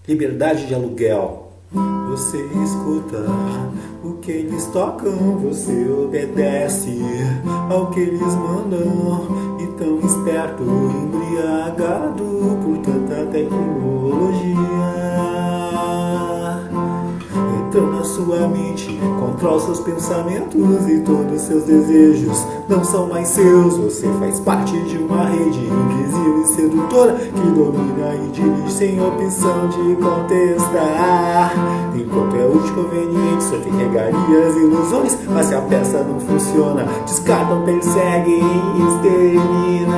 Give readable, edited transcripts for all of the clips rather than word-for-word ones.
Liberdade de aluguel. Você escuta o que eles tocam, você obedece ao que eles mandam. E tão esperto, embriagado por tanta tecnologia. Entrou na sua mente, controla seus pensamentos e todos seus desejos não são mais seus. Você faz parte de uma rede invisível e sedutora que domina e dirige sem opção de contestar. Enquanto é útil, conveniente, só tem regalias e ilusões, mas se a peça não funciona, descartam, perseguem e exterminam.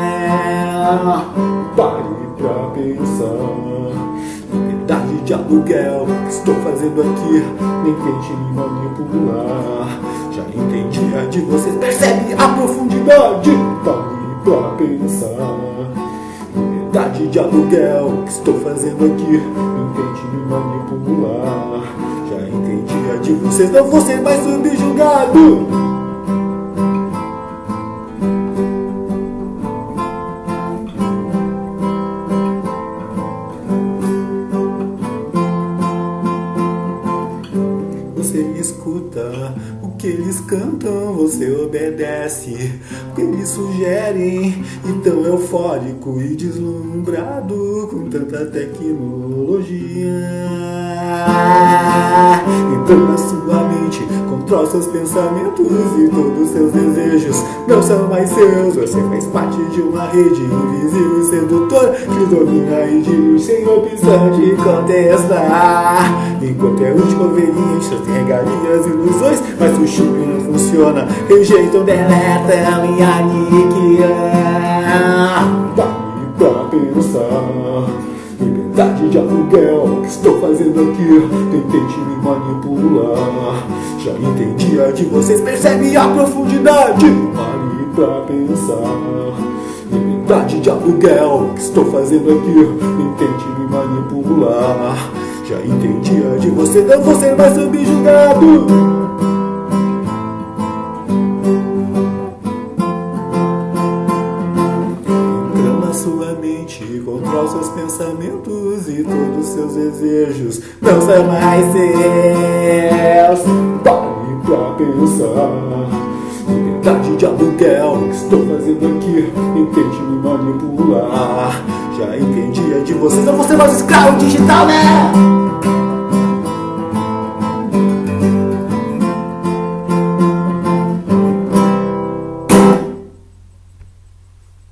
Pare pra pensar. Liberdade de aluguel, o que estou fazendo aqui? Nem tente me manipular. Já entendi a de vocês, percebe a profundidade? Pare pra pensar. Liberdade de aluguel, o que estou fazendo aqui? Nem tente me manipular. Já entendi a de vocês, não vou ser mais subjugado. Você escuta o que eles cantam, você obedece o que eles sugerem. E tão eufórico e deslumbrado com tanta tecnologia. Entrou na sua mente, controla seus pensamentos e todos seus desejos não são mais seus. Você faz parte de uma rede invisível e sedutora que domina e dirige sem opção de contestar. Enquanto é útil, conveniente, só tem regalias e ilusões, mas o chip não funciona, rejeitam, deletam e aniquilam. Pare pra pensar. Liberdade de aluguel, o que estou fazendo aqui? Nem tente me manipular. Já entendi a de vocês, percebe a profundidade? Pare pra pensar. Liberdade de aluguel, o que estou fazendo aqui? Nem tente me manipular. Já entendi a de você, não vou ser mais subjugado. Entrando na sua mente, controla seus pensamentos e todos seus desejos não são mais seus. Pare pra pensar. Liberdade de aluguel, o que estou fazendo aqui? Nem tente me manipular. Já entendi a de vocês, não vou ser mais escravo digital, né?